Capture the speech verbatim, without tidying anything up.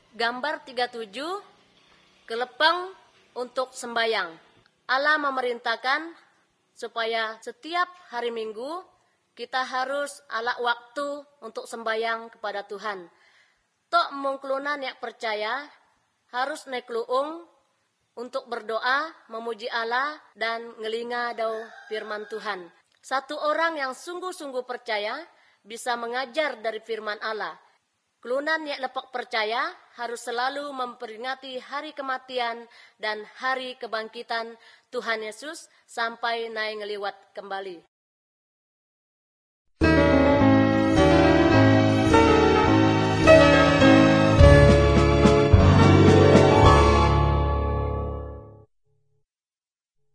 Gambar tiga puluh tujuh, kelepeng untuk sembayang. Allah memerintahkan supaya setiap hari Minggu kita harus ala waktu untuk sembayang kepada Tuhan. Tok mungklunan yang percaya harus nekluung untuk berdoa, memuji Allah dan ngelinga dau firman Tuhan. Satu orang yang sungguh-sungguh percaya bisa mengajar dari firman Allah. Kelunan yang lepak percaya harus selalu memperingati hari kematian dan hari kebangkitan Tuhan Yesus sampai naik ngeliwat kembali.